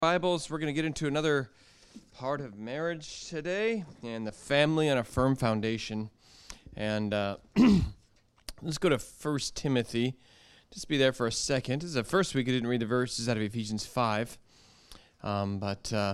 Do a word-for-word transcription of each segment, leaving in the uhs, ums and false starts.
Bibles, we're going to get into another part of marriage today and the family on a firm foundation. And uh, let's go to First Timothy. Just be there for a second. This is the first week I didn't read the verses out of Ephesians five. Um, but, uh,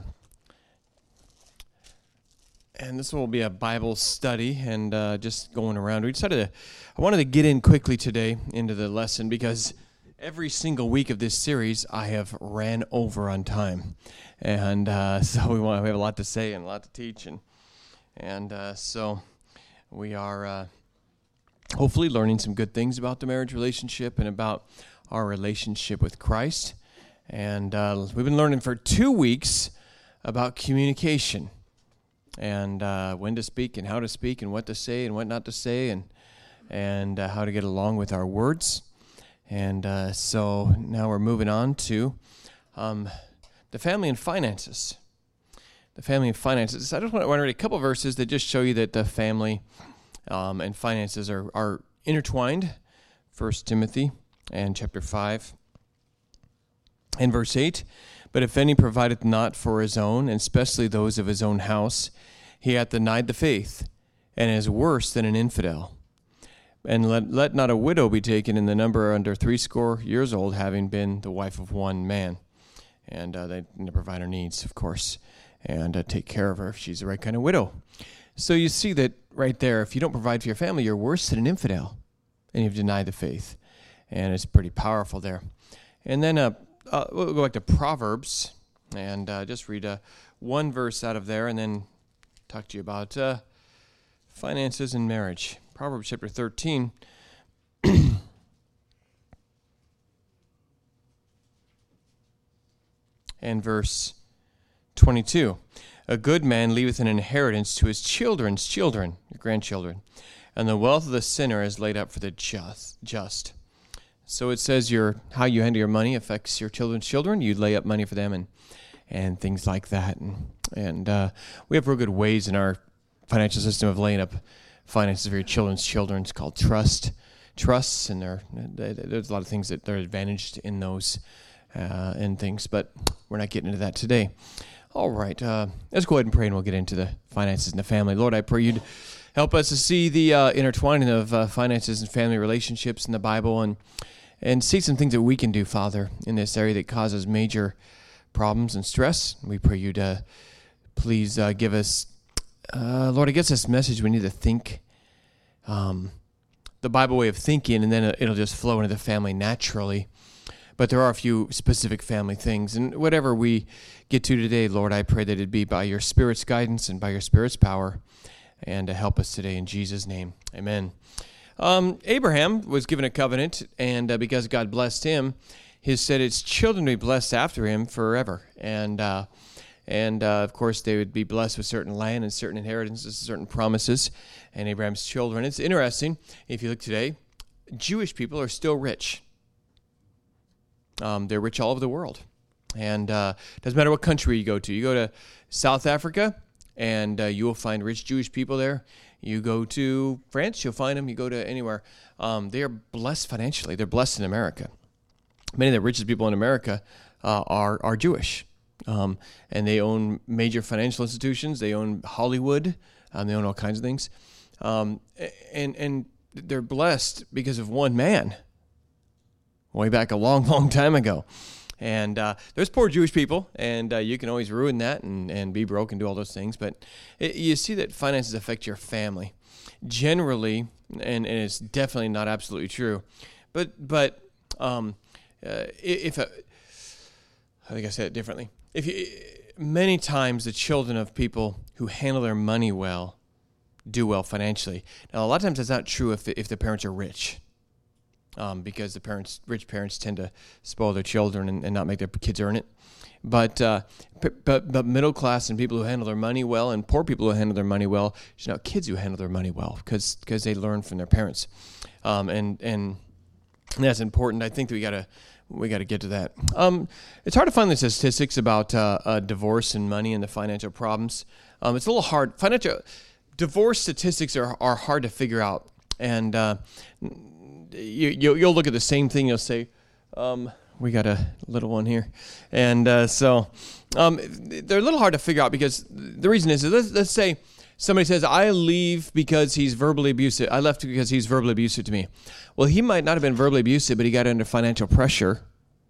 and this will be a Bible study and uh, just going around. We decided to, I wanted to get in quickly today into the lesson because every single week of this series, I have ran over on time, and uh, so we want we have a lot to say and a lot to teach, and and uh, so we are uh, hopefully learning some good things about the marriage relationship and about our relationship with Christ. And uh, we've been learning for two weeks about communication and uh, when to speak and how to speak and what to say and what not to say, and and uh, how to get along with our words. And uh, so now we're moving on to um, the family and finances. The family and finances. I just want to read a couple verses that just show you that the family um, and finances are, are intertwined. First Timothy and chapter five and verse eight. But if any provideth not for his own, and especially those of his own house, he hath denied the faith, and is worse than an infidel. And let, let not a widow be taken in the number under threescore years old, having been the wife of one man. And uh, they need to provide her needs, of course, and uh, take care of her if she's the right kind of widow. So you see that right there, if you don't provide for your family, you're worse than an infidel, and you've denied the faith. And it's pretty powerful there. And then uh, uh, we'll go back to Proverbs, and uh, just read uh, one verse out of there, and then talk to you about uh, finances and marriage. Proverbs chapter thirteen, and verse twenty-two. A good man leaveth an inheritance to his children's children, your grandchildren, and the wealth of the sinner is laid up for the just. just. So it says your how you handle your money affects your children's children. You lay up money for them and and things like that. And, and uh, we have real good ways in our financial system of laying up finances for your children's children. It's called trust, trusts, and there, there's a lot of things that they're advantaged in those uh, and things, but we're not getting into that today. All right, uh, let's go ahead and pray, and we'll get into the finances and the family. Lord, I pray you'd help us to see the uh, intertwining of uh, finances and family relationships in the Bible, and and see some things that we can do, Father, in this area that causes major problems and stress. We pray you'd uh, please uh, give us Uh, Lord, I guess this message we need to think um, the Bible way of thinking, and then it'll just flow into the family naturally. But there are a few specific family things. And whatever we get to today, Lord, I pray that it'd be by your Spirit's guidance and by your Spirit's power, and to help us today in Jesus' name. Amen. Um, Abraham was given a covenant, and uh, because God blessed him, he said his children would be blessed after him forever. And uh And, uh, of course, they would be blessed with certain land and certain inheritances, certain promises, and Abraham's children. It's interesting, if you look today, Jewish people are still rich. Um, they're rich all over the world. And uh, it doesn't matter what country you go to. You go to South Africa, and uh, you will find rich Jewish people there. You go to France, you'll find them. You go to anywhere. Um, they are blessed financially. They're blessed in America. Many of the richest people in America uh, are are Jewish. Um, and they own major financial institutions. They own Hollywood. Um, they own all kinds of things. Um, and and they're blessed because of one man way back a long, long time ago. And uh, there's poor Jewish people, and uh, you can always ruin that and, and be broke and do all those things. But it, you see that finances affect your family. Generally, and, and it's definitely not absolutely true, but, but um, uh, if a, I think I said it differently. If you, many times the children of people who handle their money well do well financially. Now, a lot of times that's not true if the, if the parents are rich, um, because the parents, rich parents, tend to spoil their children and, and not make their kids earn it. But uh, but but middle class and people who handle their money well, and poor people who handle their money well, you know, kids who handle their money well, because because they learn from their parents, um, and and that's important. I think that we got to. We got to get to that. Um, it's hard to find the statistics about uh, uh, divorce and money and the financial problems. Um, it's a little hard. Financial divorce statistics are are hard to figure out, and uh, you, you you'll look at the same thing. You'll say, um, we got a little one here. And uh, so um, they're a little hard to figure out because the reason is, let's, let's say somebody says, I leave because he's verbally abusive. I left because he's verbally abusive to me. Well, he might not have been verbally abusive, but he got under financial pressure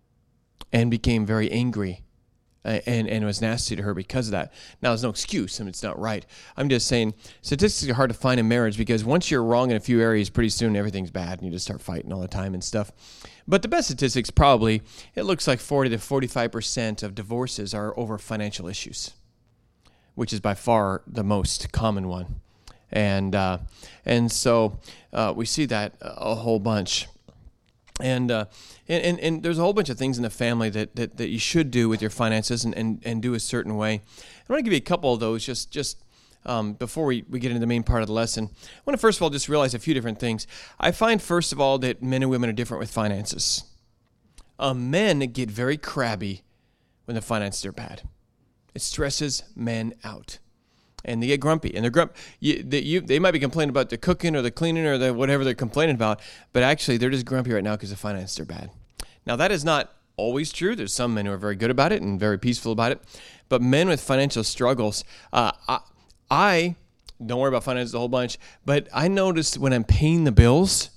and became very angry and, and was nasty to her because of that. Now, there's no excuse, and it's not right. I'm just saying statistics are hard to find in marriage because once you're wrong in a few areas, pretty soon everything's bad, and you just start fighting all the time and stuff. But the best statistics probably, it looks like forty to forty-five percent of divorces are over financial issues, which is by far the most common one. And uh, and so uh, we see that a whole bunch. And, uh, and and and there's a whole bunch of things in the family that, that, that you should do with your finances and, and, and do a certain way. I want to give you a couple of those just just um, before we, we get into the main part of the lesson. I want to first of all just realize a few different things. I find first of all that men and women are different with finances. Uh, men get very crabby when the finances are bad. It stresses men out. And they get grumpy, and they're grump. You, they, you, they might be complaining about the cooking or the cleaning or the whatever they're complaining about, but actually they're just grumpy right now because the finances are bad. Now that is not always true. There's some men who are very good about it and very peaceful about it, but men with financial struggles, uh, I, I don't worry about finances a whole bunch, but I noticed when I'm paying the bills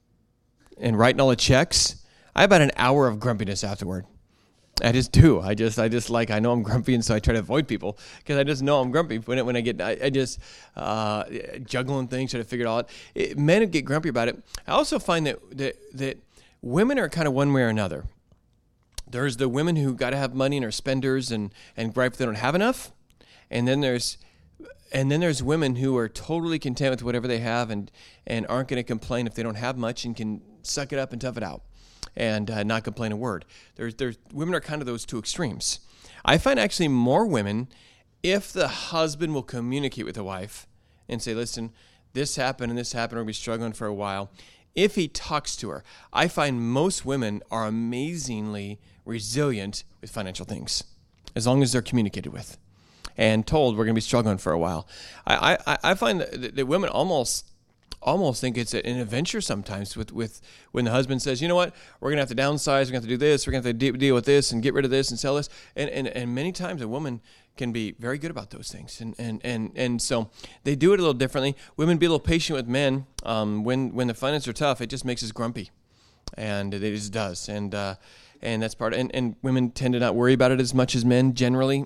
and writing all the checks, I have about an hour of grumpiness afterward. I just do. I just, I just like, I know I'm grumpy, and so I try to avoid people because I just know I'm grumpy. When it, when I get, I, I just uh, juggling things, try to figure it all out. It, men get grumpy about it. I also find that, that that women are kind of one way or another. There's the women who got to have money and are spenders and and gripe they don't have enough, and then there's and then there's women who are totally content with whatever they have and and aren't going to complain if they don't have much and can suck it up and tough it out and uh, not complain a word. There's, there's, women are kind of those two extremes. I find actually more women, if the husband will communicate with the wife and say, listen, this happened and this happened, or we'll be struggling for a while. If he talks to her, I find most women are amazingly resilient with financial things, as long as they're communicated with and told we're going to be struggling for a while. I, I, I find that, that women almost almost think it's an adventure sometimes with, with when the husband says, you know what, we're going to have to downsize, we're going to have to do this, we're going to have to de- deal with this and get rid of this and sell this. And, and, and many times a woman can be very good about those things. And, and, and, and so they do it a little differently. Women be a little patient with men. Um, when, when the finances are tough, it just makes us grumpy. And it just does. And, uh, and that's part of, and, and women tend to not worry about it as much as men generally.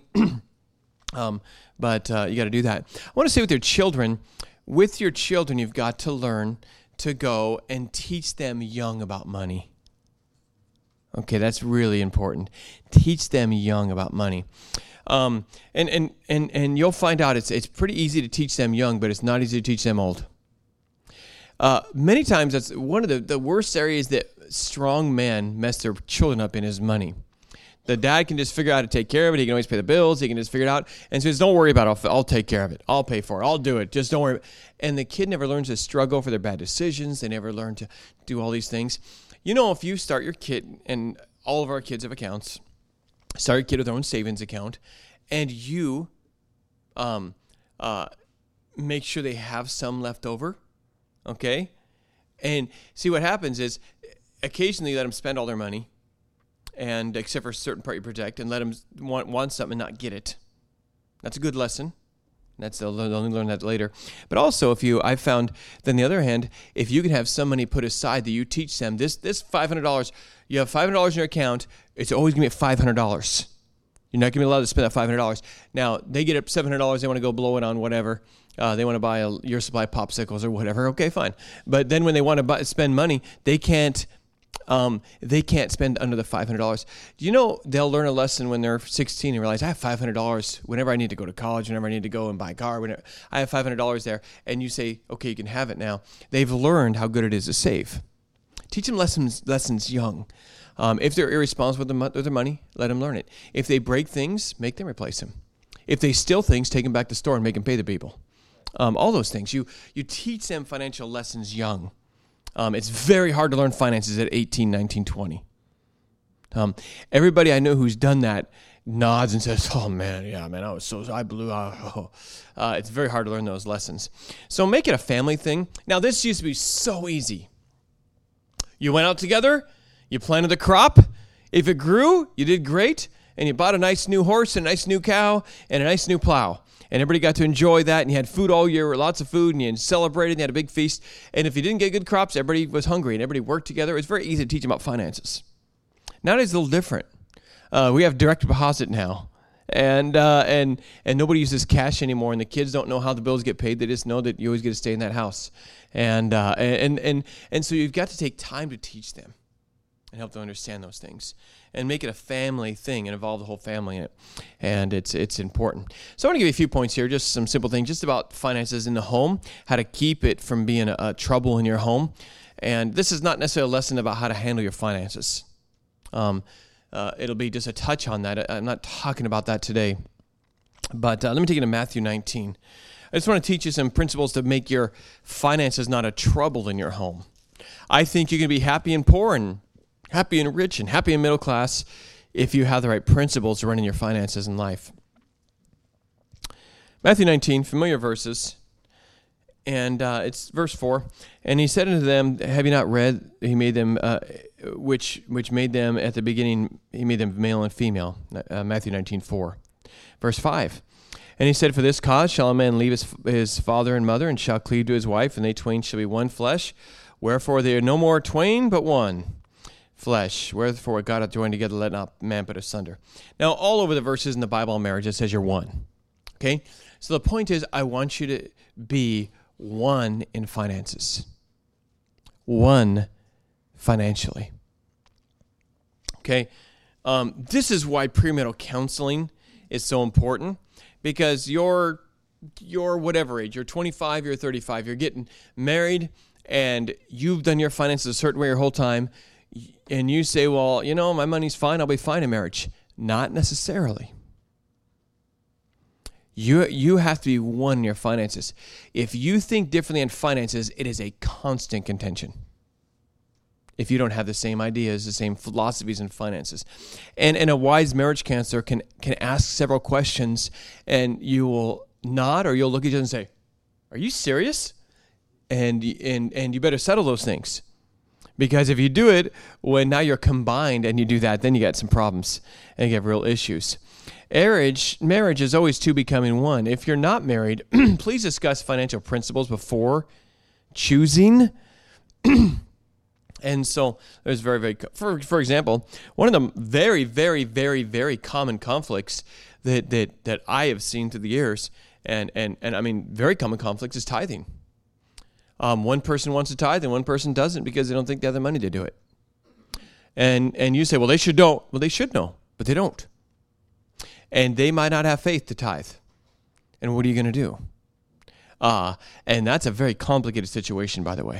um, but uh, you got to do that. I want to say with your children, With your children, you've got to learn to go and teach them young about money. Okay, that's really important. Teach them young about money. Um, and, and, and, and you'll find out it's, it's pretty easy to teach them young, but it's not easy to teach them old. Uh, many times, that's one of the, the worst areas that strong men mess their children up in is money. The dad can just figure out how to take care of it. He can always pay the bills. He can just figure it out. And says, don't worry about it. I'll, I'll take care of it. I'll pay for it. I'll do it. Just don't worry. And the kid never learns to struggle for their bad decisions. They never learn to do all these things. You know, if you start your kid, and all of our kids have accounts, start your kid with their own savings account, and you um, uh, make sure they have some left over, okay? And see what happens is occasionally you let them spend all their money, and except for a certain part you protect, and let them want, want something and not get it. That's a good lesson. That's they'll, they'll only learn that later. But also, if you, I've found, then the other hand, if you can have some money put aside that you teach them, this this five hundred dollars, you have five hundred dollars in your account, it's always going to be five hundred dollars. You're not going to be allowed to spend that five hundred dollars. Now, they get up seven hundred dollars, they want to go blow it on whatever. Uh, they want to buy a Your Supply popsicles or whatever. Okay, fine. But then when they want to buy, spend money, they can't Um, they can't spend under the five hundred dollars. Do you know they'll learn a lesson when they're sixteen and realize I have five hundred dollars whenever I need to go to college, whenever I need to go and buy a car, whenever I have five hundred dollars there, and you say, okay, you can have it now. They've learned how good it is to save. Teach them lessons lessons young. Um, if they're irresponsible with, them, with their money, let them learn it. If they break things, make them replace them. If they steal things, take them back to the store and make them pay the people. Um, all those things. You, you teach them financial lessons young. Um, it's very hard to learn finances at eighteen, nineteen, twenty. Um, everybody I know who's done that nods and says, oh, man, yeah, man, I was so, I blew out. Oh. Uh, it's very hard to learn those lessons. So make it a family thing. Now, this used to be so easy. You went out together, you planted the crop, If it grew, you did great, and you bought a nice new horse, and a nice new cow, and a nice new plow. And everybody got to enjoy that, and you had food all year, lots of food, and you celebrated, and you had a big feast. And if you didn't get good crops, everybody was hungry, and everybody worked together. It was very easy to teach them about finances. Nowadays, it's a little different. Uh, we have direct deposit now, and uh, and and nobody uses cash anymore, and the kids don't know how the bills get paid. They just know that you always get to stay in that house. And uh, and and and so you've got to take time to teach them and help them understand those things, and make it a family thing and involve the whole family in it. And it's it's important. So I want to give you a few points here, just some simple things, just about finances in the home, how to keep it from being a, a trouble in your home. And this is not necessarily a lesson about how to handle your finances. Um, uh, it'll be just a touch on that. I'm not talking about that today. But uh, let me take you to Matthew nineteen. I just want to teach you some principles to make your finances not a trouble in your home. I think you can be happy and poor, and happy and rich, and happy and middle class if you have the right principles to running your finances in life. Matthew nineteen, familiar verses, and uh, it's verse four. And he said unto them, have you not read, he made them, uh, which which made them at the beginning, he made them male and female, uh, Matthew nineteen, four. Verse five. And he said, for this cause shall a man leave his, his father and mother, and shall cleave to his wife, and they twain shall be one flesh. Wherefore they are no more twain, but one flesh. Wherefore what God hath joined together, let not man put asunder. Now, all over the verses in the Bible on marriage, it says you're one. Okay? So the point is, I want you to be one in finances. One financially. Okay? Um, this is why premarital counseling is so important, because you're, you're whatever age, you're twenty-five, you're thirty-five, you're getting married, and you've done your finances a certain way your whole time, and you say, well, you know, my money's fine, I'll be fine in marriage. Not necessarily. You you have to be one in your finances. If you think differently in finances, it is a constant contention. If you don't have the same ideas, the same philosophies in finances. And, and a wise marriage counselor can, can ask several questions, and you will nod or you'll look at each other and say, are you serious? And, and, and you better settle those things. Because if you do it, when now you're combined and you do that, then you got some problems and you have real issues. Marriage, marriage is always two becoming one. If you're not married, please discuss financial principles before choosing. And so there's very, very, for for example, one of the very, very, very, very common conflicts that that that I have seen through the years, and and and I mean very common conflicts, is tithing. Um, one person wants to tithe and one person doesn't because they don't think they have the money to do it. And and you say, well, they should know. Well, they should know, but they don't. And they might not have faith to tithe. And what are you going to do? Uh, and that's a very complicated situation, by the way.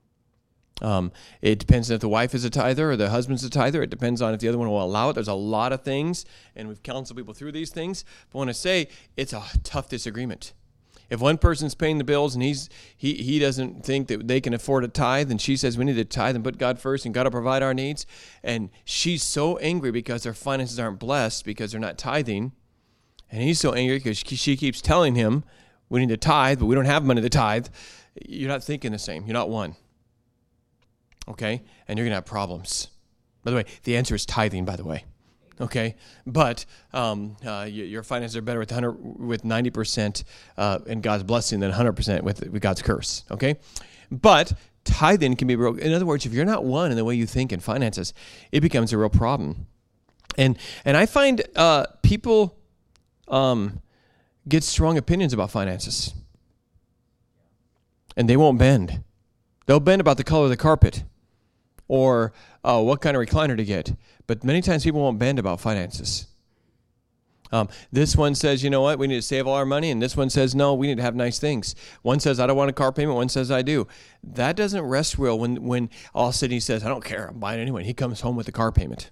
Um, it depends on if the wife is a tither or the husband's a tither. It depends on if the other one will allow it. There's a lot of things, and we've counseled people through these things. But when I say it's a tough disagreement. If one person's paying the bills and he's he he doesn't think that they can afford a tithe, and she says we need to tithe and put God first and God will provide our needs, and she's so angry because their finances aren't blessed because they're not tithing, and he's so angry because she keeps telling him we need to tithe, but we don't have money to tithe, you're not thinking the same. You're not one. Okay? And you're going to have problems. By the way, the answer is tithing, by the way. Okay? But um, uh, your finances are better with one hundred, with ninety percent uh, in God's blessing than one hundred percent with, with God's curse. Okay? But tithing can be real. In other words, if you're not one in the way you think in finances, it becomes a real problem. And and I find uh, people um, get strong opinions about finances. And they won't bend. They'll bend about the color of the carpet or uh, what kind of recliner to get. But many times people won't bend about finances. Um, this one says, you know what, we need to save all our money. And this one says, no, we need to have nice things. One says, I don't want a car payment. One says, I do. That doesn't rest well when, when all of a sudden he says, I don't care, I'm buying it anyway. And he comes home with a car payment.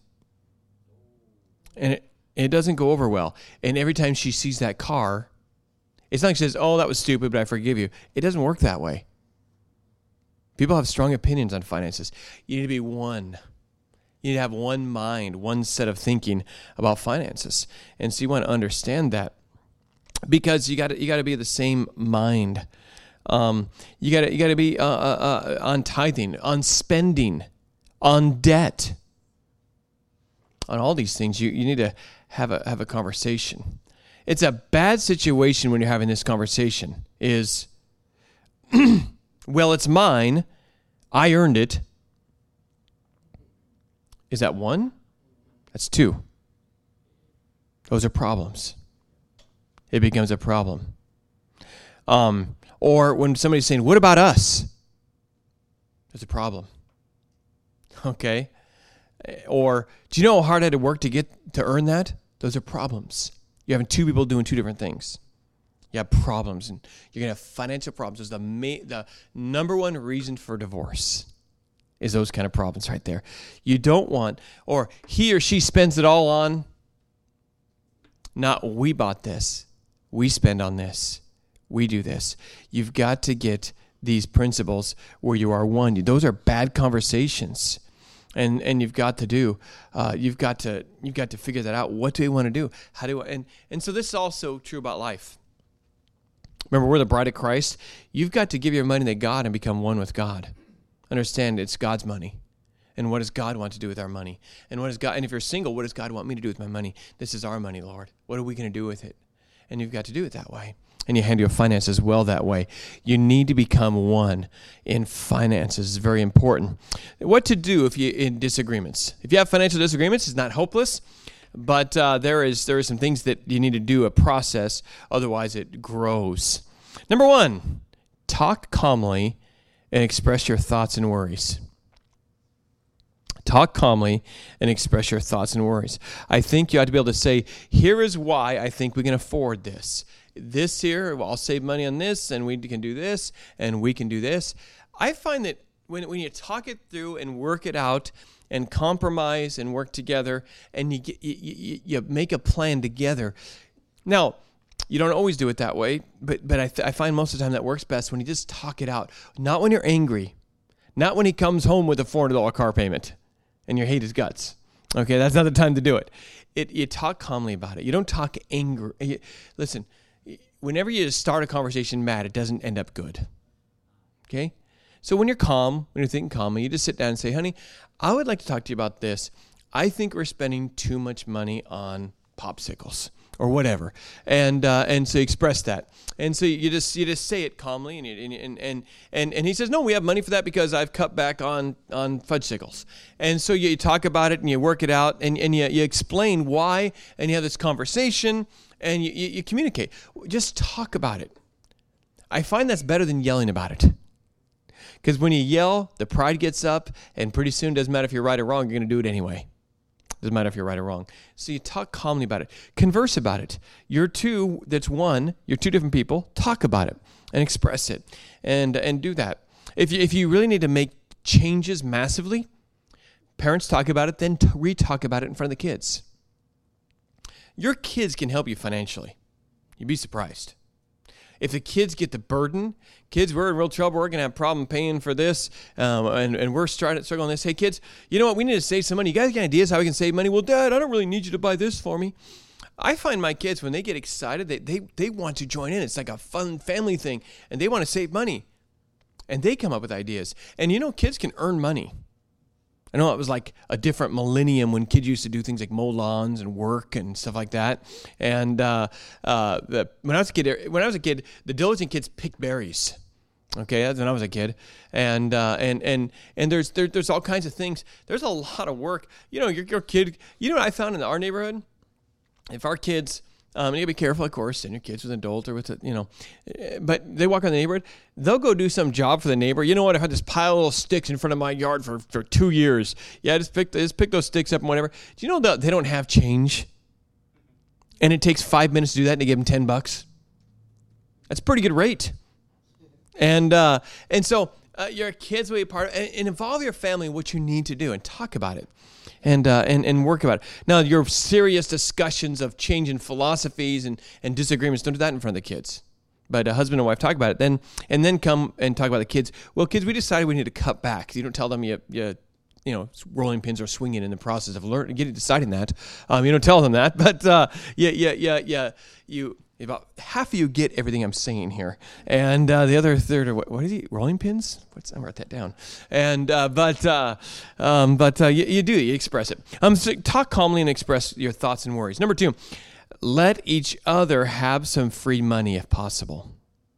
And it, it doesn't go over well. And every time she sees that car, it's not like she says, oh, that was stupid, but I forgive you. It doesn't work that way. People have strong opinions on finances. You need to be one. You need to have one mind, one set of thinking about finances. And so you want to understand that because you got you got to be of the same mind. Um, you got to you got to be uh, uh, uh, on tithing, on spending, on debt. on all these things, you, you need to have a have a conversation. It's a bad situation when you're having this conversation is, well, it's mine. I earned it. Is that one? That's two. Those are problems. It becomes a problem. Um, or when somebody's saying, what about us? There's a problem. Okay? Or, do you know how hard I had to work to get to earn that? Those are problems. You're having two people doing two different things. You have problems, and you're going to have financial problems. There's the ma- the number one reason for divorce is those kind of problems right there. You don't want, or he or she spends it all on, not we bought this, we spend on this, we do this. You've got to get these principles where you are one. Those are bad conversations. And and you've got to do, uh, you've got to you've got to figure that out. What do we want to do? How do I, and and so this is also true about life. Remember, we're the bride of Christ. You've got to give your money to God and become one with God. Understand, it's God's money, and what does God want to do with our money? And what does God? And if you're single, what does God want me to do with my money? This is our money, Lord. What are we going to do with it? And you've got to do it that way. And you handle your finances well that way. You need to become one in finances. It's very important. What to do if you're in disagreements? If you have financial disagreements, it's not hopeless, but uh, there is there are some things that you need to do, a process, otherwise it grows. Number one, talk calmly and express your thoughts and worries. Talk calmly and express your thoughts and worries. I think you ought to be able to say, here is why I think we can afford this. This here, well, I'll save money on this, and we can do this, and we can do this. I find that when when you talk it through and work it out and compromise and work together, and you, get, you, you, you make a plan together. Now, you don't always do it that way, but but I, th- I find most of the time that works best when you just talk it out. Not when you're angry. Not when he comes home with a four hundred dollars car payment and you hate his guts. Okay, that's not the time to do it. It you talk calmly about it. You don't talk angry. You, listen, whenever you start a conversation mad, it doesn't end up good. Okay? So when you're calm, when you're thinking calmly, you just sit down and say, honey, I would like to talk to you about this. I think we're spending too much money on popsicles or whatever. And uh, and so you express that. And so you just you just say it calmly, and, you, and and and and he says, no, we have money for that because I've cut back on on fudgesicles. And so you talk about it and you work it out, and, and you, you explain why, and you have this conversation, and you, you, you communicate. Just talk about it. I find that's better than yelling about it. Because when you yell, the pride gets up, and pretty soon, it doesn't matter if you're right or wrong, you're going to do it anyway. Doesn't matter if you're right or wrong. So you talk calmly about it. Converse about it. You're two, that's one, you're two different people. Talk about it and express it and and do that. If you, if you really need to make changes massively, parents talk about it, then t- re-talk about it in front of the kids. Your kids can help you financially. You'd be surprised. If the kids get the burden, kids, we're in real trouble. We're going to have a problem paying for this, um, and, and we're starting struggling on this. Hey, kids, you know what? We need to save some money. You guys got ideas how we can save money? Well, Dad, I don't really need you to buy this for me. I find my kids, when they get excited, they, they, they want to join in. It's like a fun family thing, and they want to save money. And they come up with ideas. And, you know, kids can earn money. I know it was like a different millennium when kids used to do things like mow lawns and work and stuff like that. And uh, uh, the, when I was a kid, when I was a kid, the diligent kids picked berries. Okay, that's when I was a kid, and uh, and and and there's there, there's all kinds of things. There's a lot of work. You know, your your kid. You know what I found in our neighborhood? If our kids. Um, you gotta be careful, of course, and your kids with an adult or with a, you know, but they walk around the neighborhood, they'll go do some job for the neighbor. You know what? I had this pile of little sticks in front of my yard for, for two years. Yeah, just pick, just pick those sticks up and whatever. Do you know that they don't have change? And it takes five minutes to do that and they give them ten bucks. That's a pretty good rate. And, uh, and so uh, your kids will be a part of it, and, and involve your family in what you need to do and talk about it. And, uh, and and work about it. Now, your serious discussions of changing philosophies and, and disagreements, don't do that in front of the kids. But a husband and wife talk about it, then and then come and talk about the kids. Well, kids, we decided we need to cut back. You don't tell them you you you know rolling pins or swinging in the process of learning, getting deciding that. Um, you don't tell them that, but uh, yeah yeah yeah yeah you About half of you get everything I'm saying here, and uh, the other third are what, what is he? Rolling pins? What's I wrote that down. And uh, but uh, um, but uh, you, you do you express it. Um, so talk calmly and express your thoughts and worries. Number two, let each other have some free money if possible.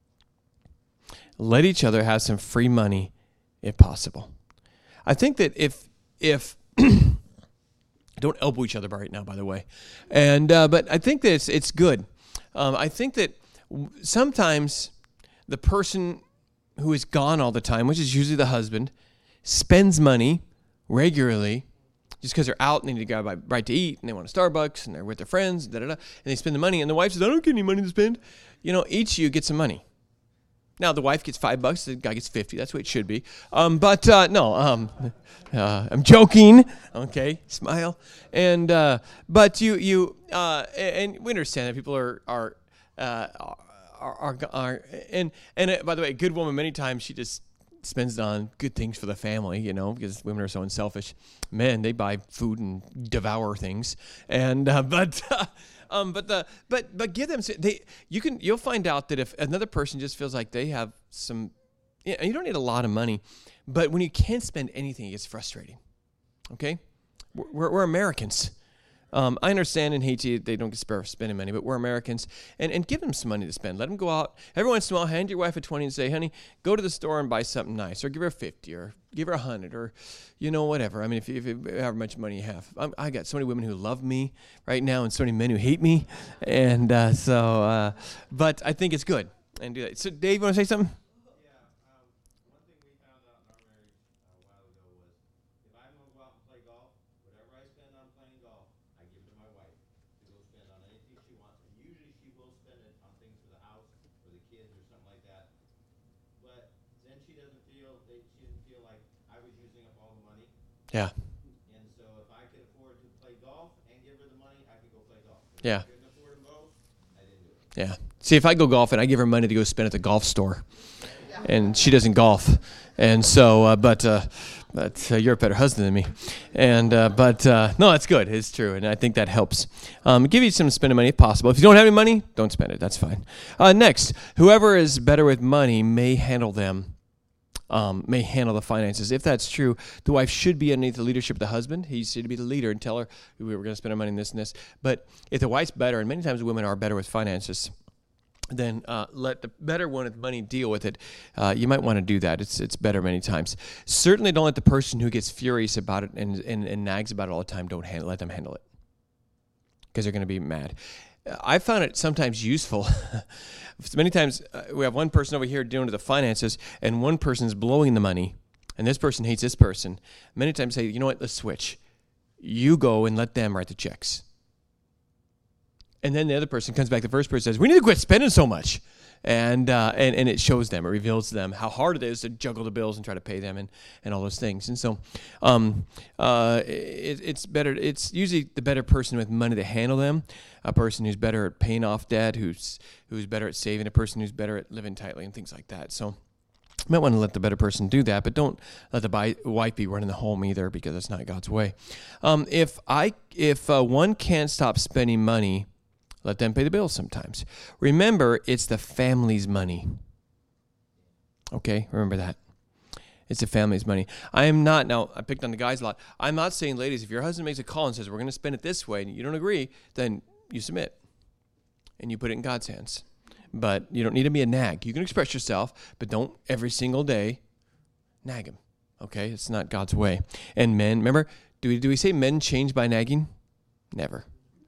Let each other have some free money if possible. I think that if if don't elbow each other right now, by the way, and uh, but I think that it's it's good. Um, I think that sometimes the person who is gone all the time, which is usually the husband, spends money regularly just because they're out and they need to go buy right to eat and they want a Starbucks and they're with their friends, da, da, da, and they spend the money. And the wife says, I don't get any money to spend. You know, each of you get some money. Now, the wife gets five bucks, the guy gets fifty. That's the way it should be. Um, but uh, no, um, uh, I'm joking. Okay, smile. And uh, but you you uh, and we understand that people are are uh, are, are, are and and uh, by the way, a good woman many times she just spends it on good things for the family, you know, because women are so unselfish. Men, they buy food and devour things, and uh, but. Uh, Um, but the but but give them they you can you'll find out that if another person just feels like they have some, you know, you don't need a lot of money, but when you can't spend anything, it gets frustrating. Okay, we're we're Americans. Um, I understand in Haiti they don't get spare spending money, but we're Americans, and, and give them some money to spend. Let them go out every once in a while. Hand your wife a twenty and say, "Honey, go to the store and buy something nice," or give her a fifty, or give her a hundred, or you know whatever. I mean, if you, if you however much money you have, I'm, I got so many women who love me right now, and so many men who hate me, and uh, so. Uh, but I think it's good and do that. So, Dave, you want to say something? Yeah. And so if I could afford to play golf and give her the money, I could go play golf. If Yeah. I couldn't afford them both, I didn't do it. Yeah. See, if I go golf and I give her money to go spend at the golf store, and she doesn't golf, and so, uh, but, uh, but uh, you're a better husband than me, and uh, but uh, no, that's good. It's true, and I think that helps. Um, give you some spending money if possible. If you don't have any money, don't spend it. That's fine. Uh, next, whoever is better with money may handle them. Um, may handle the finances. If that's true, the wife should be underneath the leadership of the husband. He should be the leader and tell her, we were going to spend our money on this and this. But if the wife's better, and many times women are better with finances, then uh, let the better one with money deal with it. Uh, you might want to do that. It's it's better many times. Certainly don't let the person who gets furious about it and, and, and nags about it all the time, don't handle, let them handle it, because they're going to be mad. I found it sometimes useful. Many times uh, we have one person over here dealing with the finances, and one person's blowing the money, and this person hates this person. Many times say, you know what, let's switch. You go and let them write the checks. And then the other person comes back, the first person says, we need to quit spending so much. And uh, and and it shows them, it reveals to them how hard it is to juggle the bills and try to pay them and, and all those things. And so um, uh, it, it's better. It's usually the better person with money to handle them, a person who's better at paying off debt, who's who's better at saving, a person who's better at living tightly and things like that. So you might want to let the better person do that, but don't let the wife be running the home either, because that's not God's way. Um, if I if uh, one can't stop spending money, let them pay the bills sometimes. Remember, it's the family's money. Okay, remember that. It's the family's money. I am not, now, I picked on the guys a lot. I'm not saying, ladies, if your husband makes a call and says, we're going to spend it this way, and you don't agree, then you submit. And you put it in God's hands. But you don't need to be a nag. You can express yourself, but don't every single day nag him. Okay, it's not God's way. And men, remember, do we, do we say men change by nagging? Never.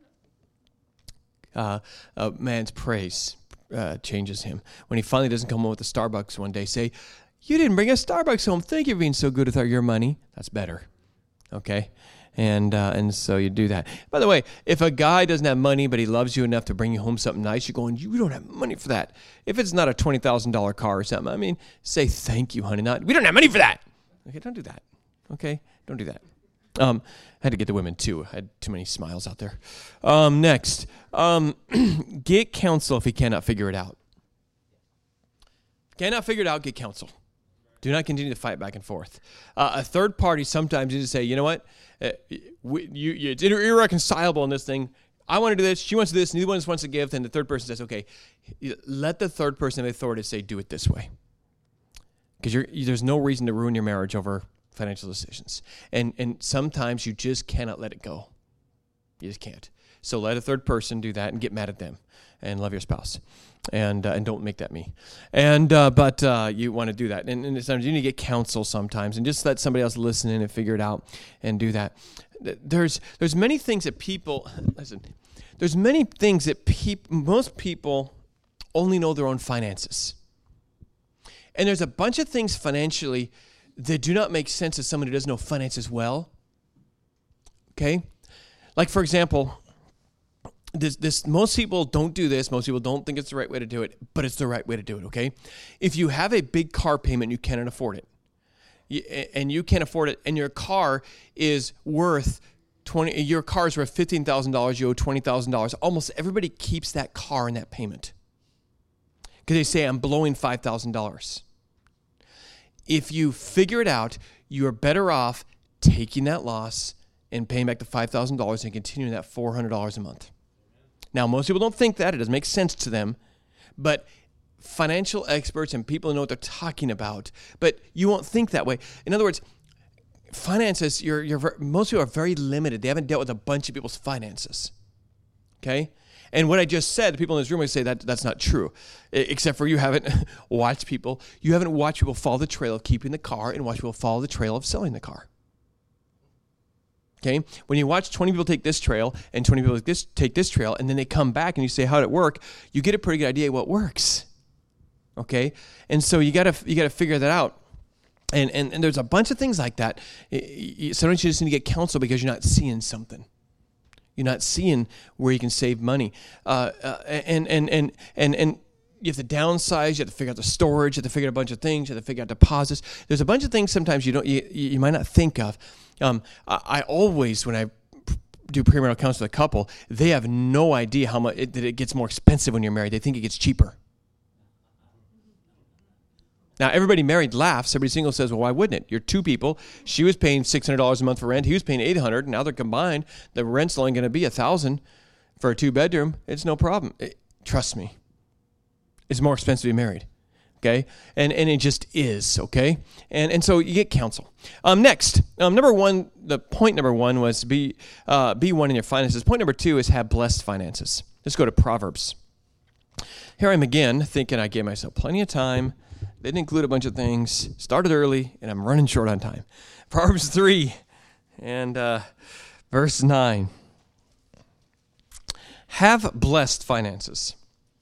Uh, a man's praise uh, changes him. When he finally doesn't come home with a Starbucks one day, say, you didn't bring a Starbucks home. Thank you for being so good with our, your money. That's better. Okay? And uh, and so you do that. By the way, if a guy doesn't have money, but he loves you enough to bring you home something nice, you're going, you don't have money for that. If it's not a twenty thousand dollars car or something, I mean, say thank you, honey. Not, we don't have money for that. Okay, don't do that. Okay? Don't do that. Um, I had to get the women too. I had too many smiles out there. Um, next, um, get counsel if he cannot figure it out. Cannot figure it out, get counsel. Do not continue to fight back and forth. Uh, a third party sometimes you just say, you know what, uh, we, you, you, it's irreconcilable in this thing. I want to do this, she wants to do this, neither one wants to give, then the third person says, okay, let the third person have authority say, do it this way. Because there's no reason to ruin your marriage over financial decisions. And and sometimes you just cannot let it go. You just can't. So let a third person do that and get mad at them and love your spouse. And uh, and don't make that me. And uh, But uh, you want to do that. And, and sometimes you need to get counsel sometimes and just let somebody else listen in and figure it out and do that. There's there's many things that people, listen, there's many things that peop, most people only know their own finances. And there's a bunch of things financially that do not make sense to someone who doesn't know finances well. Okay? Like, for example, this, this most people don't do this. Most people don't think it's the right way to do it, but it's the right way to do it, okay? If you have a big car payment, you cannot afford it. You, and you can't afford it, and your car is worth twenty. Your car is worth fifteen thousand dollars. You owe twenty thousand dollars. Almost everybody keeps that car in that payment because they say, I'm blowing five thousand dollars. If you figure it out, you are better off taking that loss and paying back the five thousand dollars and continuing that four hundred dollars a month. Now, most people don't think that. It doesn't make sense to them. But financial experts and people who know what they're talking about, but you won't think that way. In other words, finances, you're, you're, most people are very limited. They haven't dealt with a bunch of people's finances. Okay? And what I just said, people in this room would say that that's not true, except for you haven't watched people. You haven't watched people follow the trail of keeping the car and watch people follow the trail of selling the car. Okay? When you watch twenty people take this trail and twenty people take this, take this trail, and then they come back and you say, how did it work? You get a pretty good idea of what works. Okay? And so you gotta you gotta figure that out. And, and and there's a bunch of things like that. Sometimes you just need to get counsel because you're not seeing something. You're not seeing where you can save money. Uh, uh, and, and, and, and, and you have to downsize. You have to figure out the storage. You have to figure out a bunch of things. You have to figure out deposits. There's a bunch of things sometimes you don't you, you might not think of. Um, I, I always, when I do premarital counseling with a couple, they have no idea how much it, that it gets more expensive when you're married. They think it gets cheaper. Now, everybody married laughs. Everybody single says, well, why wouldn't it? You're two people. She was paying six hundred dollars a month for rent. He was paying eight hundred dollars. Now they're combined. The rent's only going to be one thousand dollars for a two-bedroom. It's no problem. It, trust me. It's more expensive to be married. Okay? And and it just is. Okay? And and so you get counsel. Um, next, um, number one, the point number one was be, uh, be one in your finances. Point number two is have blessed finances. Let's go to Proverbs. Here I am again thinking I gave myself plenty of time. Didn't include a bunch of things. Started early, and I'm running short on time. Proverbs three and uh, verse nine. Have blessed finances.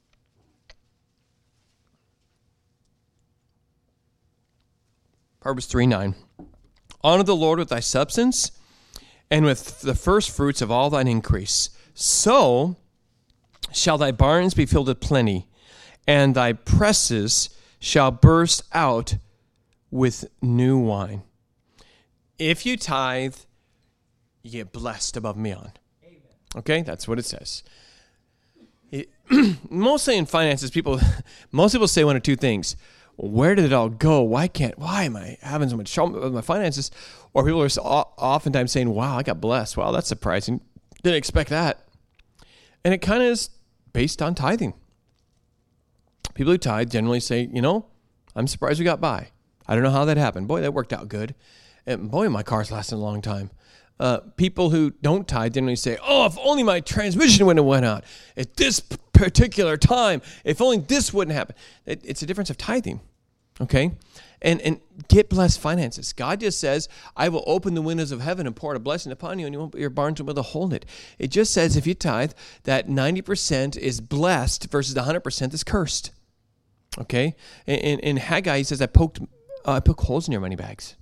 Proverbs three nine. Honor the Lord with thy substance, and with the first fruits of all thine increase. So shall thy barns be filled with plenty, and thy presses shall burst out with new wine. If you tithe, you get blessed above and beyond. Amen. Okay, that's what it says. It, mostly in finances, people, most people say one of two things. Where did it all go? Why can't, why am I having so much trouble with my finances? Or people are oftentimes saying, wow, I got blessed. Wow, that's surprising. Didn't expect that. And it kind of is based on tithing. People who tithe generally say, you know, I'm surprised we got by. I don't know how that happened. Boy, that worked out good. And boy, my car's lasted a long time. Uh, people who don't tithe generally say, oh, if only my transmission wouldn't have went out at this particular time, if only this wouldn't happen. It, it's a difference of tithing, okay? And and get blessed finances. God just says, I will open the windows of heaven and pour out a blessing upon you, and you won't, your barns won't be able to hold it. It just says if you tithe, that ninety percent is blessed versus one hundred percent is cursed. Okay, in, in, in Haggai, he says, I poked, uh, I poked holes in your money bags.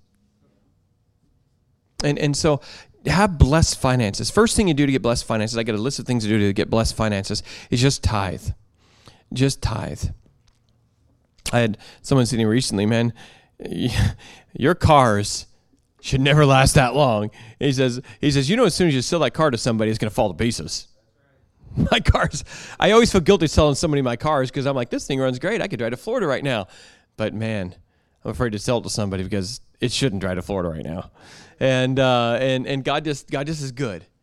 And and so have blessed finances. First thing you do to get blessed finances, I got a list of things to do to get blessed finances, is just tithe. Just tithe. I had someone sitting recently, man, your cars should never last that long. He says, he says, you know, as soon as you sell that car to somebody, it's going to fall to pieces. My cars, I always feel guilty selling somebody my cars because I'm like, this thing runs great. I could drive to Florida right now. But man, I'm afraid to sell it to somebody because it shouldn't drive to Florida right now. And uh, and and God just God just is good.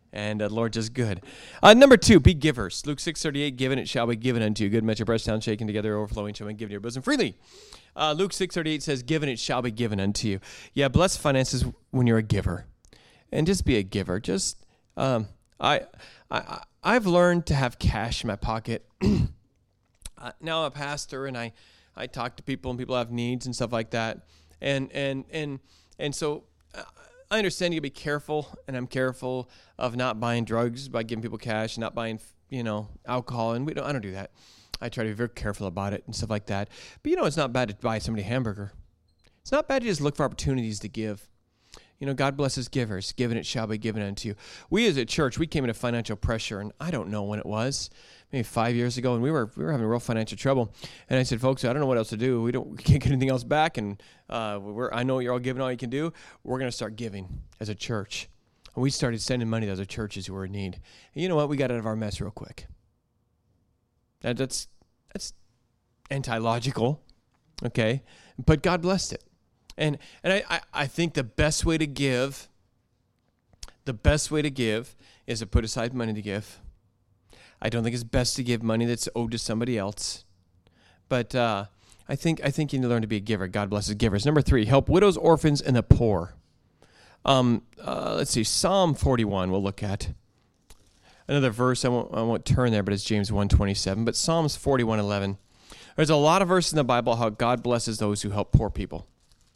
And uh, the Lord is good. Uh, number two, be givers. Luke six thirty-eight, given it shall be given unto you. Good measure, pressed down, shaken together, overflowing, shall be given to your bosom freely. Uh, Luke six thirty-eight says, given it shall be given unto you. Yeah, bless finances when you're a giver. And just be a giver. Just, um, I, I, I've learned to have cash in my pocket. uh, now I'm a pastor, and I, I talk to people, and people have needs and stuff like that. And, and, and, and so... Uh, I understand you gotta be careful, and I'm careful of not buying drugs by giving people cash, and not buying, you know, alcohol, and we don't. I don't do that. I try to be very careful about it and stuff like that. But you know, it's not bad to buy somebody a hamburger. It's not bad to just look for opportunities to give. You know, God blesses givers. Given it shall be given unto you. We as a church, we came into financial pressure, and I don't know when it was. Maybe five years ago, and we were we were having real financial trouble. And I said, folks, I don't know what else to do. We don't we can't get anything else back, and uh, we're I know you're all giving all you can do. We're going to start giving as a church. And we started sending money to other churches who were in need. And you know what? We got out of our mess real quick. That, that's that's anti-logical, okay? But God blessed it. And and I, I, I think the best way to give, the best way to give is to put aside money to give. I don't think it's best to give money that's owed to somebody else. But uh, I think I think you need to learn to be a giver. God blesses givers. Number three, help widows, orphans, and the poor. Um, uh, let's see, Psalm forty-one we'll look at. Another verse, I won't, I won't turn there, but it's James one twenty-seven. But Psalms forty-one eleven. There's a lot of verses in the Bible how God blesses those who help poor people.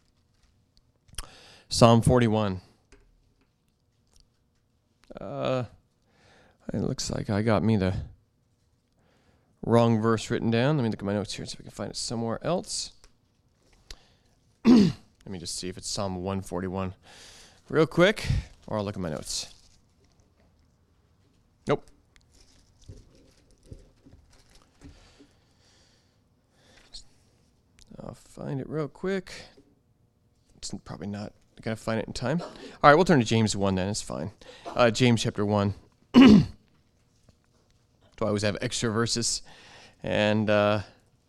Psalm forty-one. Uh... It looks like I got me the wrong verse written down. Let me look at my notes here and see if I can find it somewhere else. Let me just see if it's Psalm one forty-one real quick, or I'll look at my notes. Nope. I'll find it real quick. It's probably not going to find it in time. All right, we'll turn to James one then. It's fine. Uh, James chapter one. So I always have extra verses, and uh,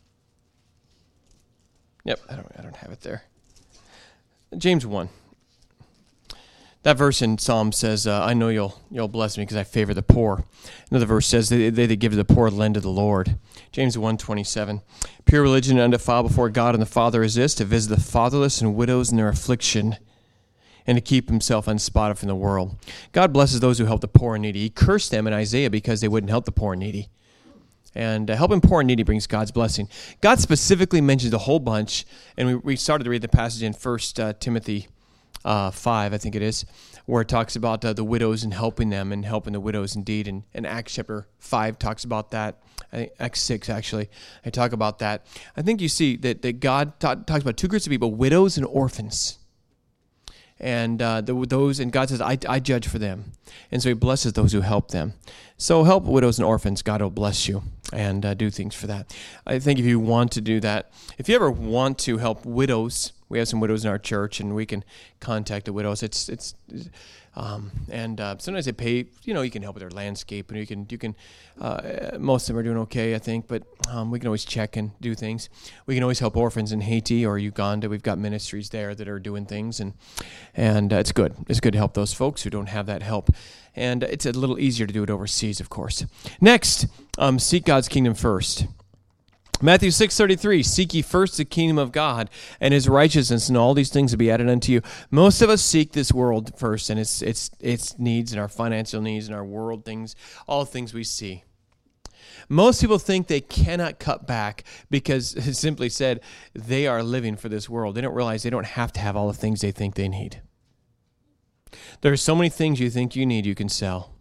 yep, I don't, I don't have it there. James one. That verse in Psalm says, uh, "I know you'll you'll bless me because I favor the poor." Another verse says, "They, they that give to the poor lend to the Lord." James one twenty-seven. Pure religion and undefiled before God and the Father is this: to visit the fatherless and widows in their affliction, and to keep himself unspotted from the world. God blesses those who help the poor and needy. He cursed them in Isaiah because they wouldn't help the poor and needy. And uh, helping poor and needy brings God's blessing. God specifically mentions a whole bunch, and we, we started to read the passage in First uh, Timothy uh, five, I think it is, where it talks about uh, the widows and helping them and helping the widows indeed. And, and Acts chapter five talks about that. I think Acts six, actually, I talk about that. I think you see that, that God ta- talks about two groups of people, widows and orphans. And uh, the, those, and God says, I, I judge for them. And so he blesses those who help them. So help widows and orphans. God will bless you and uh, do things for that. I think if you want to do that, if you ever want to help widows, we have some widows in our church, and we can contact the widows. It's it's, um, and uh, sometimes they pay. You know, you can help with their landscape, and you can you can. Uh, most of them are doing okay, I think, but um, we can always check and do things. We can always help orphans in Haiti or Uganda. We've got ministries there that are doing things, and and uh, it's good. It's good to help those folks who don't have that help, and it's a little easier to do it overseas, of course. Next, um, seek God's kingdom first. Matthew six thirty-three, seek ye first the kingdom of God and his righteousness, and all these things will be added unto you. Most of us seek this world first, and its its its needs and our financial needs and our world things, all things we see. Most people think they cannot cut back because, simply said, they are living for this world. They don't realize they don't have to have all the things they think they need. There are so many things you think you need you can sell.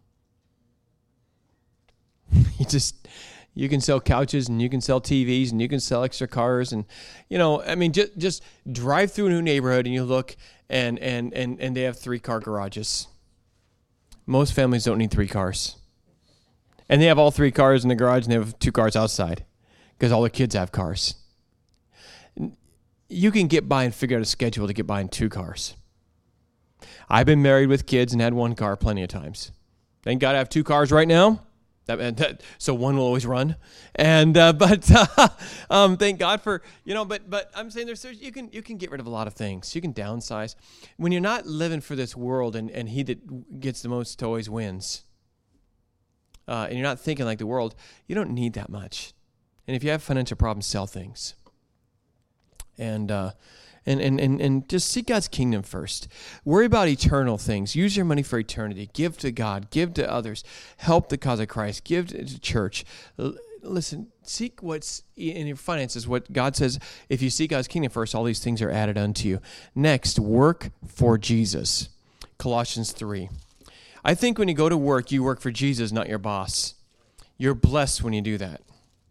You just... You can sell couches, and you can sell T Vs, and you can sell extra cars, and you know, I mean, just just drive through a new neighborhood, and you look, and and and and they have three car garages. Most families don't need three cars, and they have all three cars in the garage, and they have two cars outside, because all the kids have cars. You can get by and figure out a schedule to get by in two cars. I've been married with kids and had one car plenty of times. Thank God I have two cars right now. That, that, so one will always run, and uh, but uh, um, thank God for you know. But but I'm saying there's, there's you can you can get rid of a lot of things. You can downsize when you're not living for this world, and, and he that gets the most toys wins. Uh, and you're not thinking like the world. You don't need that much. And if you have financial problems, sell things. And uh, and, and and and just seek God's kingdom first. Worry about eternal things. Use your money for eternity. Give to God. Give to others. Help the cause of Christ. Give to church. L- listen, seek what's in your finances. What God says, if you seek God's kingdom first, all these things are added unto you. Next, work for Jesus. Colossians three. I think when you go to work, you work for Jesus, not your boss. You're blessed when you do that.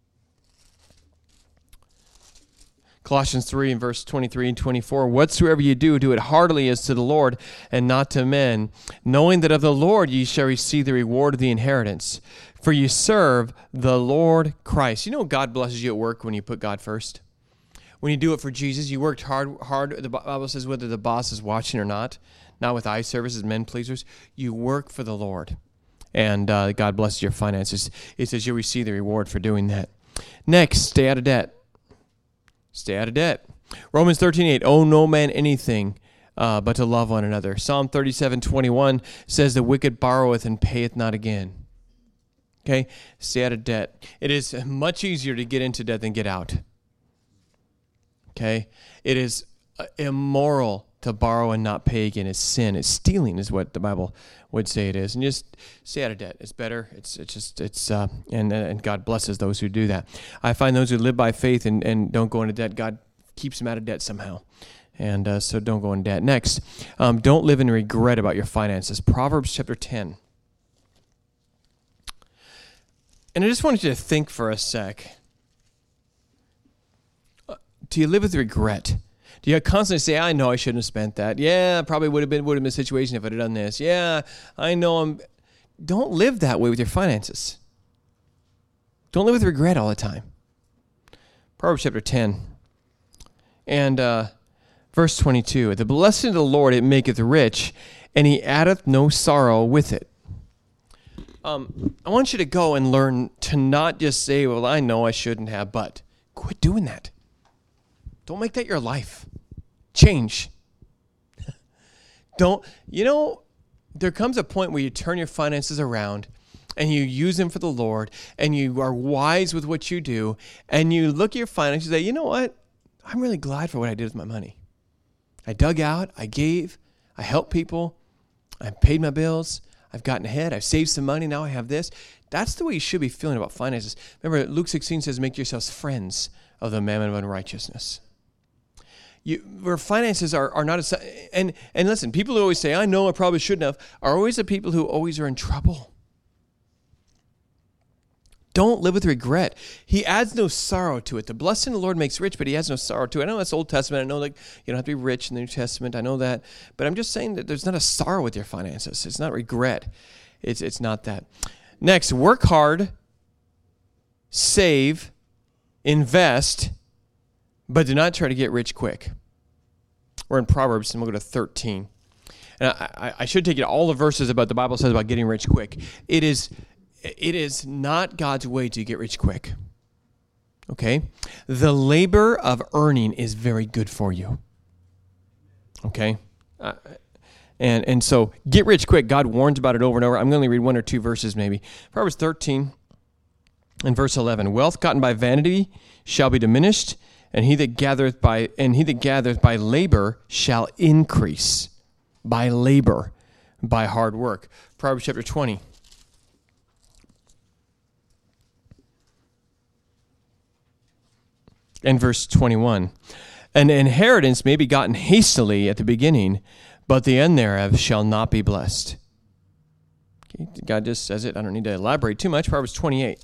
Colossians three and verse twenty-three and twenty-four, whatsoever you do, do it heartily as to the Lord and not to men, knowing that of the Lord ye shall receive the reward of the inheritance. For you serve the Lord Christ. You know God blesses you at work when you put God first? When you do it for Jesus, you worked hard, hard. The Bible says whether the boss is watching or not, not with eye services, men pleasers. You work for the Lord, and uh, God blesses your finances. It says you'll receive the reward for doing that. Next, stay out of debt. Stay out of debt. Romans thirteen eight, owe no man anything uh, but to love one another. Psalm thirty-seven twenty-one says, the wicked borroweth and payeth not again. Okay? Stay out of debt. It is much easier to get into debt than get out. Okay? It is immoral to borrow and not pay again. It's sin. It's stealing is what the Bible would say it is. And just stay out of debt. It's better. It's it's just, it's, uh, and and God blesses those who do that. I find those who live by faith and, and don't go into debt, God keeps them out of debt somehow. And uh, so don't go in debt. Next, um, don't live in regret about your finances. Proverbs chapter ten. And I just wanted you to think for a sec. Uh, do you live with regret? Do you constantly say, I know I shouldn't have spent that. Yeah, probably would have been would have been a situation if I'd have done this. Yeah, I know I'm... Don't live that way with your finances. Don't live with regret all the time. Proverbs chapter ten. And uh, verse twenty-two. The blessing of the Lord, it maketh rich, and he addeth no sorrow with it. Um, I want you to go and learn to not just say, well, I know I shouldn't have, but quit doing that. Don't make that your life. Change. Don't, you know, there comes a point where you turn your finances around and you use them for the Lord and you are wise with what you do and you look at your finances and say, you know what? I'm really glad for what I did with my money. I dug out, I gave, I helped people, I paid my bills, I've gotten ahead, I've saved some money, now I have this. That's the way you should be feeling about finances. Remember, Luke sixteen says, make yourselves friends of the mammon of unrighteousness. You, where finances are, are not a, and and listen, people who always say, I know I probably shouldn't have, are always the people who always are in trouble. Don't live with regret. He adds no sorrow to it. The blessing of the Lord makes rich, but he adds no sorrow to it. I know that's Old Testament. I know that you don't have to be rich in the New Testament. I know that. But I'm just saying that there's not a sorrow with your finances. It's not regret. It's it's not that. Next, work hard, save, invest, but do not try to get rich quick. We're in Proverbs, and we'll go to thirteen. And I, I, I should take you to all the verses about the Bible says about getting rich quick. It is, it is not God's way to get rich quick. Okay? The labor of earning is very good for you. Okay? Uh, and and so get rich quick. God warns about it over and over. I'm going to read one or two verses maybe. Proverbs thirteen and verse eleven. Wealth gotten by vanity shall be diminished, and he that gathereth by and he that gathereth by labor shall increase. By labor, by hard work. Proverbs chapter twenty. And verse twenty-one. An inheritance may be gotten hastily at the beginning, but the end thereof shall not be blessed. Okay, God just says it. I don't need to elaborate too much. Proverbs twenty-eight.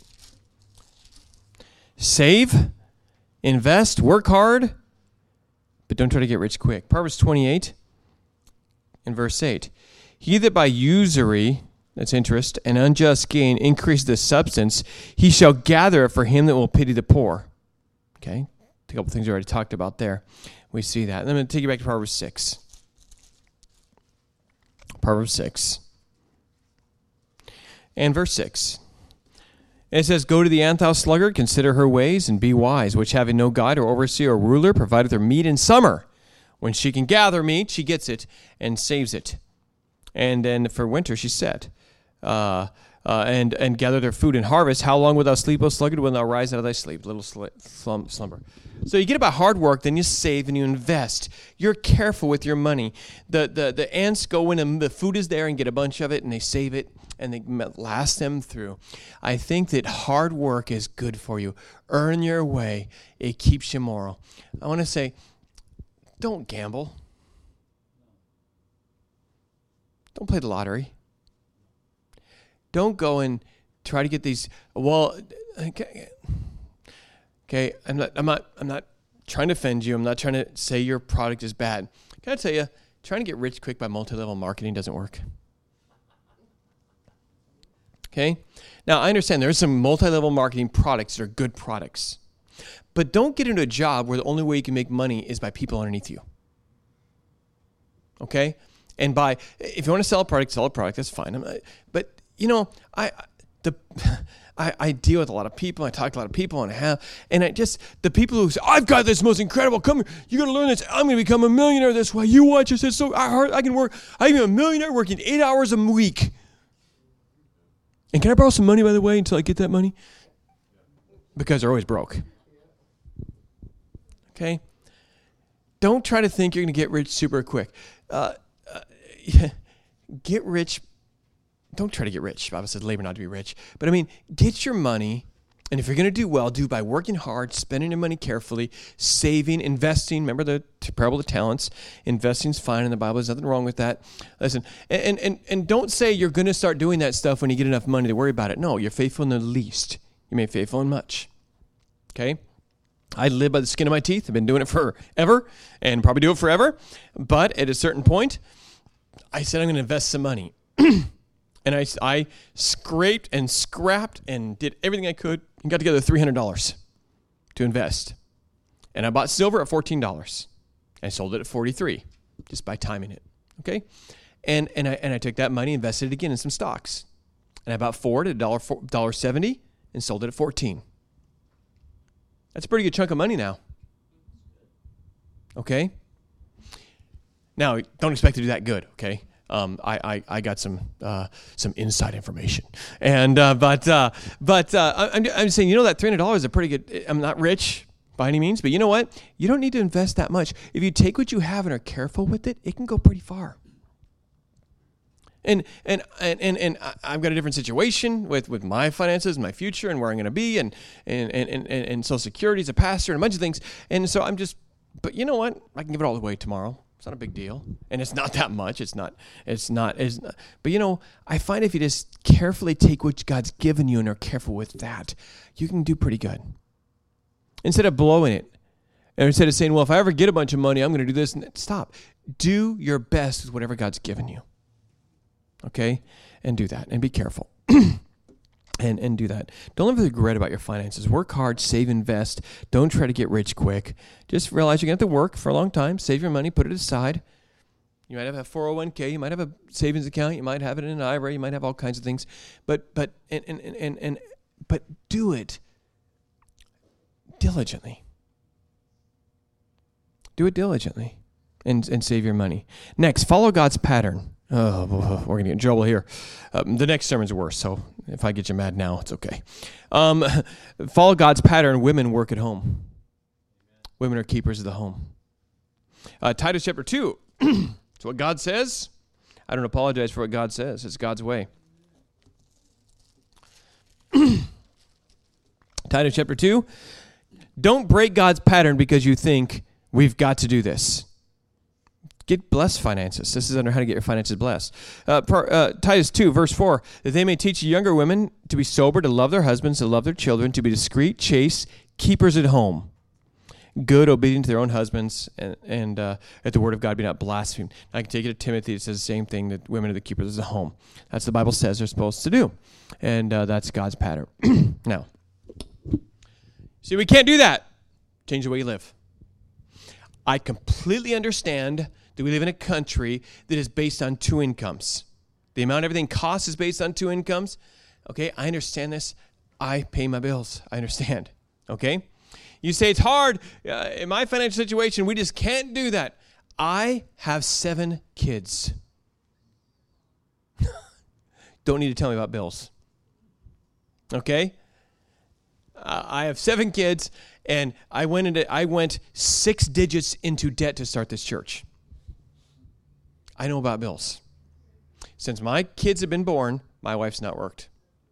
Save, invest, work hard, but don't try to get rich quick. Proverbs twenty-eight and verse eight. He that by usury, that's interest, and unjust gain increase the substance, he shall gather it for him that will pity the poor. Okay, a couple things we already talked about there. We see that. And I'm going to take you back to Proverbs six. Proverbs six. And verse six. And it says, go to the ant, thou sluggard, consider her ways, and be wise, which having no guide or overseer or ruler, provideth her meat in summer. When she can gather meat, she gets it and saves it. And then for winter, she said, uh, uh, and, and gather their food in harvest. How long wilt thou sleep, O sluggard, when thou rise out of thy sleep? Little sl- slum- slumber. So you get about hard work, then you save and you invest. You're careful with your money. The the, the ants go in and the food is there and get a bunch of it, and they save it, and they last them through. I think that hard work is good for you. Earn your way. It keeps you moral. I want to say, don't gamble. Don't play the lottery. Don't go and try to get these. Well, okay, okay. I'm not. I'm not. I'm not trying to offend you. I'm not trying to say your product is bad. Can I tell you, trying to get rich quick by multi-level marketing doesn't work. Okay. Now I understand there are some multi-level marketing products that are good products, but don't get into a job where the only way you can make money is by people underneath you. Okay. And by, if you want to sell a product, sell a product. That's fine. Not, but you know, I the I, I deal with a lot of people. I talk to a lot of people, and I have, and I just the people who say, "I've got this most incredible. Come here, you got to learn this. I'm going to become a millionaire this way. You watch this. It's so I heard I can work. I can be a millionaire working eight hours a week. And can I borrow some money, by the way, until I get that money? Because they're always broke. Okay. Don't try to think you're going to get rich super quick. Uh, uh, get rich. Don't try to get rich. The Bible says labor not to be rich. But I mean, get your money. And if you're going to do well, do by working hard, spending your money carefully, saving, investing. Remember the parable of the talents. Investing's fine in the Bible. There's nothing wrong with that. Listen, and, and, and don't say you're going to start doing that stuff when you get enough money to worry about it. No, you're faithful in the least. You may be faithful in much. Okay? I live by the skin of my teeth. I've been doing it forever and probably do it forever. But at a certain point, I said I'm going to invest some money. And I, I scraped and scrapped and did everything I could and got together three hundred dollars to invest. And I bought silver at fourteen dollars. I sold it at forty-three dollars just by timing it. Okay? And and I and I took that money, invested it again in some stocks. And I bought Ford at one dollar seventy and sold it at fourteen dollars. That's a pretty good chunk of money now. Okay? Now, don't expect to do that good, okay? Um, I, I, I got some uh, some inside information, and uh, but uh, but uh, I'm I'm saying, you know, that three hundred dollars is a pretty good. I'm not rich by any means, but you know what? You don't need to invest that much. If you take what you have and are careful with it, it can go pretty far. And and and and, and I've got a different situation with, with my finances and my future and where I'm going to be, and and, and and and Social Security as a pastor and a bunch of things, and so I'm just. But you know what? I can give it all away tomorrow. It's not a big deal. And it's not that much. It's not, it's not, it's not. But you know, I find if you just carefully take what God's given you and are careful with that, you can do pretty good. Instead of blowing it, and instead of saying, well, if I ever get a bunch of money, I'm going to do this. Stop. Do your best with whatever God's given you. Okay? And do that. And be careful. And and do that. Don't live with regret about your finances. Work hard, save, invest. Don't try to get rich quick. Just realize you're going to have to work for a long time. Save your money. Put it aside. You might have a four oh one k. You might have a savings account. You might have it in an I R A. You might have all kinds of things. But but and and and, and but do it diligently. Do it diligently, and and save your money. Next, follow God's pattern. Oh, we're going to get in trouble here. Um, the next sermon's worse, so if I get you mad now, it's okay. Um, follow God's pattern. Women work at home. Women are keepers of the home. Uh, Titus chapter two. It's what God says. I don't apologize for what God says. It's God's way. Titus chapter two. Don't break God's pattern because you think we've got to do this. Get blessed finances. This is under how to get your finances blessed. Uh, per, uh, Titus two, verse four, that they may teach younger women to be sober, to love their husbands, to love their children, to be discreet, chaste, keepers at home, good, obedient to their own husbands, and, and uh, at the word of God be not blasphemed. I can take it to Timothy. It says the same thing, that women are the keepers of the home. That's what the Bible says they're supposed to do. And uh, that's God's pattern. Now, see, we can't do that. Change the way you live. I completely understand that we live in a country that is based on two incomes. The amount everything costs is based on two incomes. Okay, I understand this. I pay my bills. I understand. Okay? You say it's hard. Uh, in my financial situation, we just can't do that. I have seven kids. Don't need to tell me about bills. Okay? Uh, I have seven kids, and I went into I went six digits into debt to start this church. I know about bills. Since my kids have been born, my wife's not worked.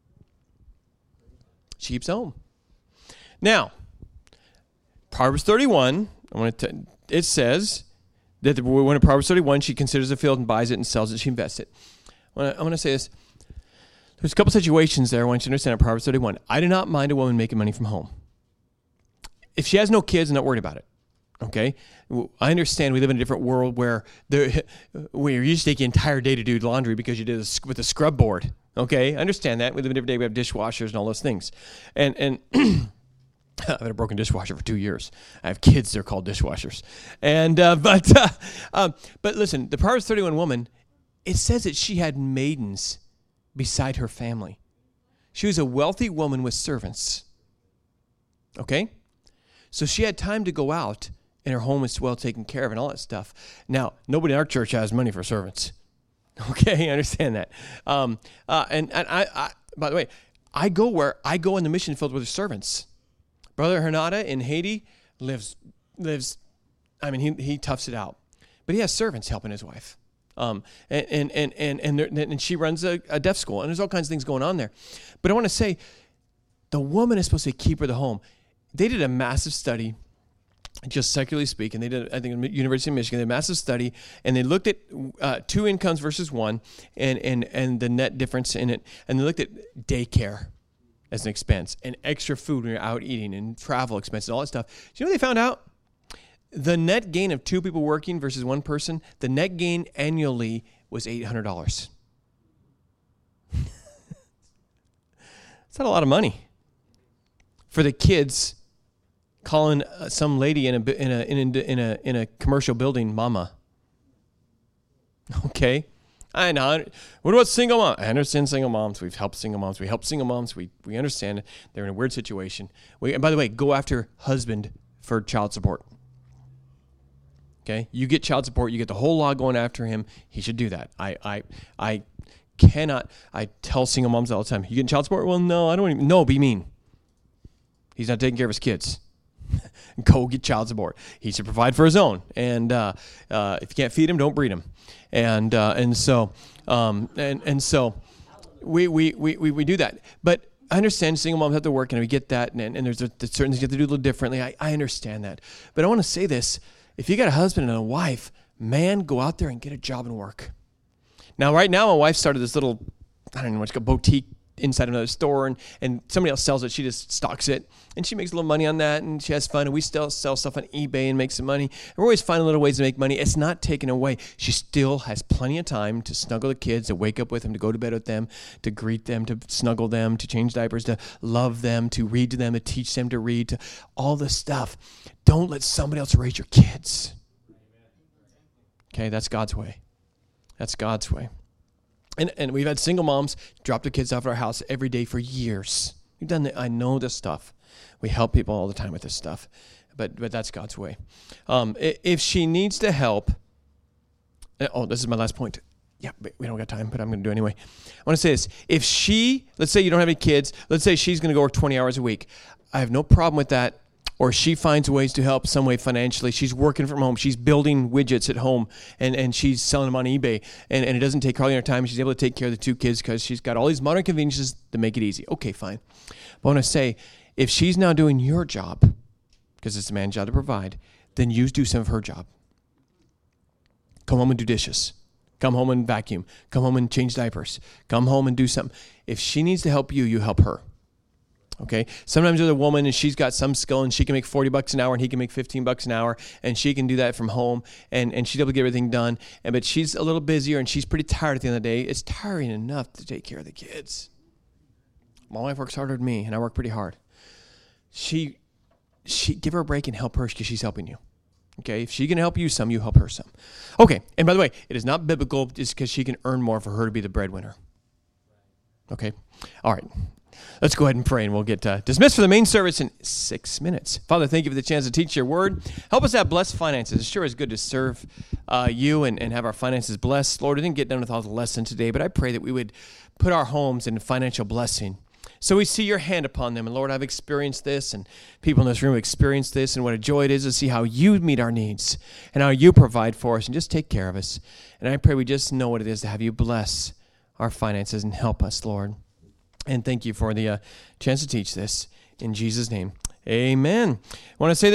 She keeps home. Now, Proverbs thirty-one, I want to, it says that when in Proverbs thirty-one, she considers a field and buys it and sells it, she invests it. I want to, I want to say this. There's a couple situations there I want you to understand in Proverbs thirty-one. I do not mind a woman making money from home. If she has no kids, I'm not worried about it. Okay? I understand we live in a different world where there, where you just take the entire day to do laundry because you did it with a scrub board. Okay? I understand that. We live in a different day. We have dishwashers and all those things. And and I've had a broken dishwasher for two years. I have kids. They're called dishwashers. And uh, but uh, um, but listen, the Proverbs thirty-one woman, it says that she had maidens beside her family. She was a wealthy woman with servants. Okay? So she had time to go out, and her home is well taken care of and all that stuff. Now, nobody in our church has money for servants. Okay? I understand that. Um, uh, and and I, I, by the way, I go where I go in the mission field with the servants. Brother Hernada in Haiti lives, lives. I mean, he he toughs it out. But he has servants helping his wife. Um, and, and, and, and, and, there, and she runs a, a deaf school, and there's all kinds of things going on there. But I want to say, the woman is supposed to be a keeper of the home. They did a massive study, just secularly speaking. They did, I think, at the University of Michigan, they did a massive study, and they looked at uh, two incomes versus one, and, and, and the net difference in it. And they looked at daycare as an expense, and extra food when you're out eating, and travel expenses, all that stuff. Do you know what they found out? The net gain of two people working versus one person, the net gain annually was eight hundred dollars. That's not a lot of money. For the kids, calling uh, some lady in a in a in a in a in a commercial building mama. Okay? I know. What about single moms? I understand single moms. We've helped single moms. We help single moms. We we understand they're in a weird situation. We, and by the way, go after husband for child support. Okay, you get child support. You get the whole law going after him. He should do that. I, I, I cannot. I tell single moms all the time. You getting child support? Well, no, I don't even. No, be mean. He's not taking care of his kids. Go get child support. He should provide for his own. And uh, uh, if you can't feed him, don't breed him. And uh, and so um, and and so we we we we do that. But I understand single moms have to work, and we get that. And, and there's, a, there's certain things you have to do a little differently. I, I understand that. But I want to say this. If you got a husband and a wife, man, go out there and get a job and work. Now, right now, my wife started this little, I don't know what it's called, boutique inside another store, and, and somebody else sells it. She just stocks it, and she makes a little money on that, and she has fun, and we still sell stuff on eBay and make some money. And we're always finding little ways to make money. It's not taken away. She still has plenty of time to snuggle the kids, to wake up with them, to go to bed with them, to greet them, to snuggle them, to change diapers, to love them, to read to them, to teach them to read, to all this stuff. Don't let somebody else raise your kids. Okay, that's God's way. That's God's way. And and we've had single moms drop their kids off at our house every day for years. We've done that. I know this stuff. We help people all the time with this stuff. But but that's God's way. Um, if she needs to help, oh, this is my last point. Yeah, we don't got time, but I'm going to do it anyway. I want to say this. If she, let's say you don't have any kids, let's say she's going to go work twenty hours a week. I have no problem with that. Or she finds ways to help some way financially. She's working from home. She's building widgets at home, and, and she's selling them on eBay. And, and it doesn't take hardly any time. She's able to take care of the two kids because she's got all these modern conveniences to make it easy. Okay, fine. But I want to say, if she's now doing your job, because it's a man's job to provide, then you do some of her job. Come home and do dishes. Come home and vacuum. Come home and change diapers. Come home and do something. If she needs to help you, you help her. Okay. Sometimes there's a woman and she's got some skill and she can make forty bucks an hour and he can make fifteen bucks an hour and she can do that from home and, and she's able to get everything done. And, but she's a little busier and she's pretty tired at the end of the day. It's tiring enough to take care of the kids. My wife works harder than me and I work pretty hard. She, she, give her a break and help her because she's helping you. Okay. If she can help you some, you help her some. Okay. And by the way, it is not biblical just because she can earn more for her to be the breadwinner. Okay. All right. Let's go ahead and pray, and we'll get uh, dismissed for the main service in six minutes. Father, thank you for the chance to teach your word. Help us have blessed finances. It sure is good to serve uh, you and, and have our finances blessed. Lord, I didn't get done with all the lesson today, but I pray that we would put our homes in financial blessing. So we see your hand upon them. And Lord, I've experienced this, and people in this room have experienced this, and what a joy it is to see how you meet our needs and how you provide for us and just take care of us. And I pray we just know what it is to have you bless our finances and help us, Lord. And thank you for the uh, chance to teach this. In Jesus' name, amen. I want to say that